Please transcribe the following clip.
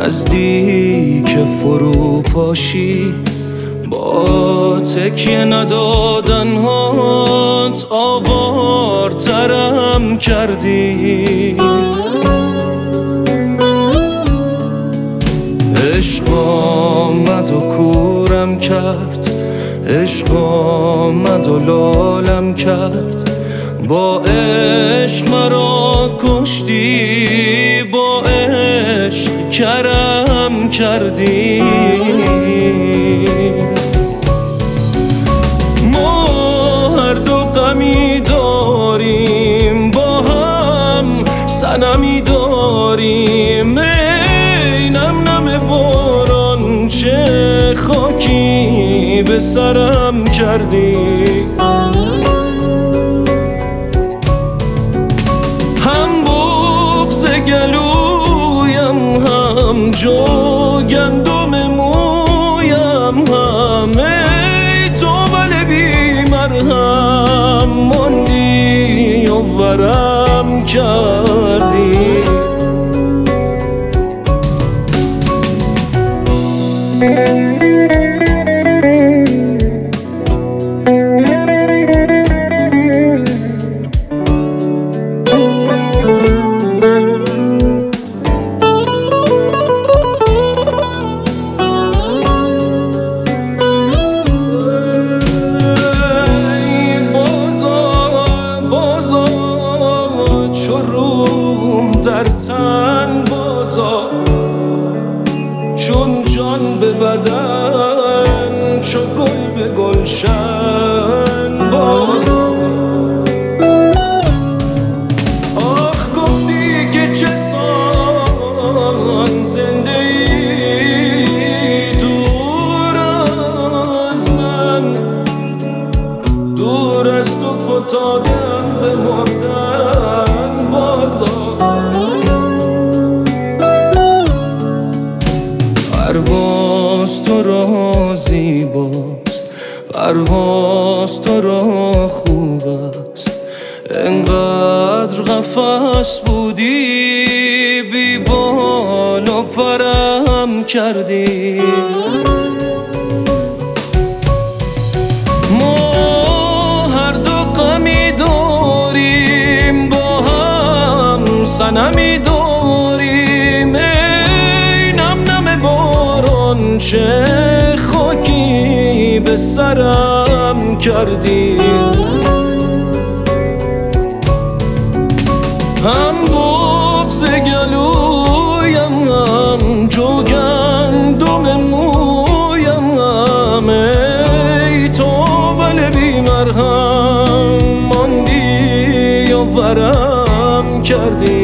نزدیک فرو پاشی، با تکیه ندادن هات آوارترم کردی. عشق آمد و کورم کرد، عشق آمد و لالم کرد، با عشق مرا کشتی، با عشق کرم کردی. ما هر دو غمی داریم، با هم صنمی داریم. ای نم نم باران چه خاکی به سرم کردی. هم بغض گلویم، هم جو گندم مویم، همه تو ولی بی مرهم ماندی و ورم کردی. در تن بازا چون جان به بدن، چو گل به گلشن بازا. آخ گفتی که چه سان زنده ای دور از من، دور از تو فتادم به مردن بازا. پرواز تو را زیباست، پرواز تو را خوب است، انقدر قفس بودی بی بال و پرم کردی. ما هر دو غمی داریم، با هم صنمی داریم. چه خاکی به سرم کردی. هم بغض گلویم، هم جو گندم مویم، هم ای تو ولی بی مرهم ماندی و ورم کردی.